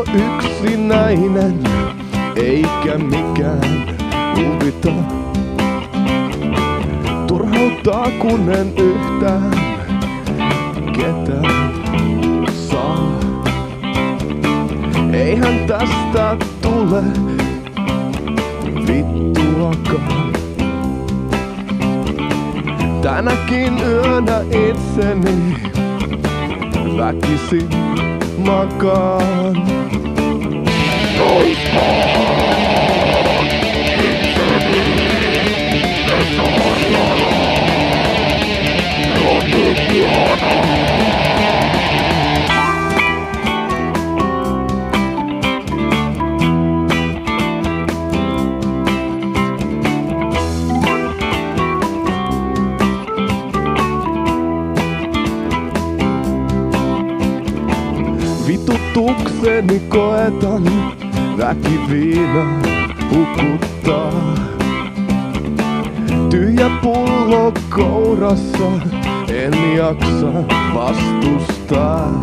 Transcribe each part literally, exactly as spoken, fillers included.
oo yksinäinen, eikä mikään huvita. Turhauttaa kun en yhtään ketään saa. Eihän tästä tule vittuakaan. Tänäkin yönä itseni väkisin makaan. Vitutukseni koetan väkiviina hukuttaa. Tyhjä pullo kourassa, en jaksa vastustaa.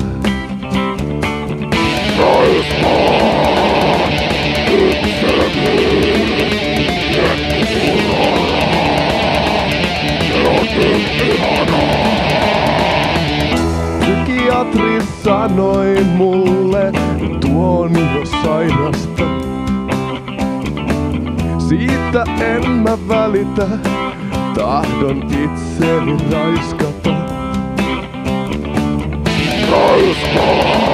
Saismaan itseni jettipurolla, se on nyt ihanaa. Psykiatri sanoi mulle tuon jo sairasta. Siitä en mä välitä, tahdon itseni raiskata. Raiskata!